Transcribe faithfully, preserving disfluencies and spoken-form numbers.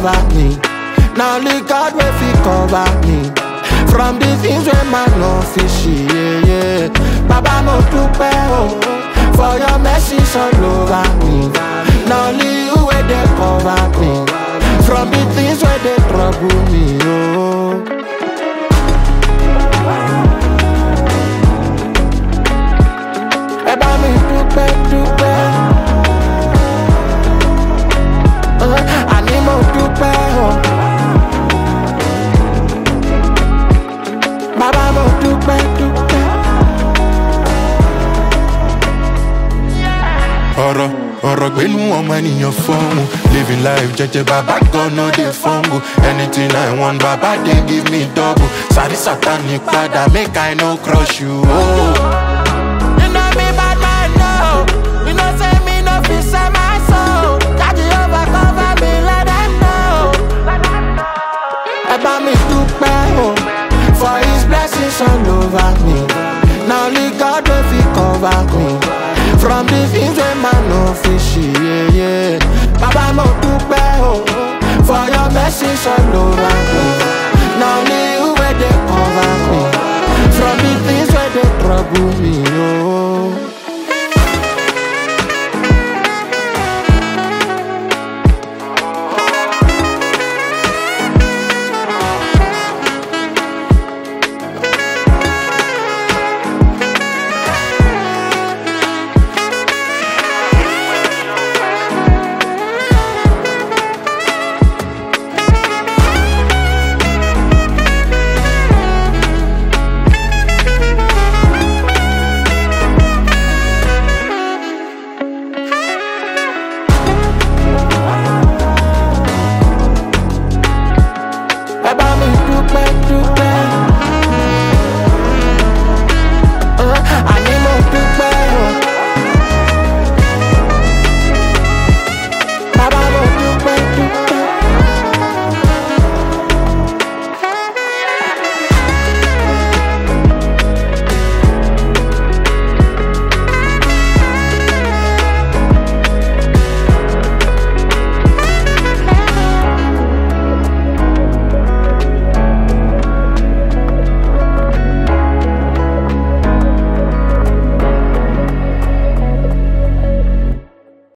over me. Now only God will fi cover me from the things where man no fishy, yeah, yeah. Baba mo dupe oh, for your mercies all over me. Now only you where they cover me from the things where they trouble me, oh. Eba mi dupe, dupe, uh, ani mo dupe oh. Baba mo dupe, dupe. Ọ̀rọ̀ ọ̀rọ̀ gbénú ọmọ ènìyàn fọ́ọ̀mù. Living life jẹ́jẹ́ bàbá gan no dey fumble. Anything I want bàbá dey give me double. Sàrí sàtánì padà make I no crush you. Oh. You know me bad man no, you know say me no fit sell my soul. That Jehovah cover me let them know. Eba mi dupe oh, for his blessings all over me. Now only God will fi cover me from the things where man no fishy, yeah, yeah. Baba mo dupe oh, for your mercies all over me. Now only you where they cover me from the things where they trouble me.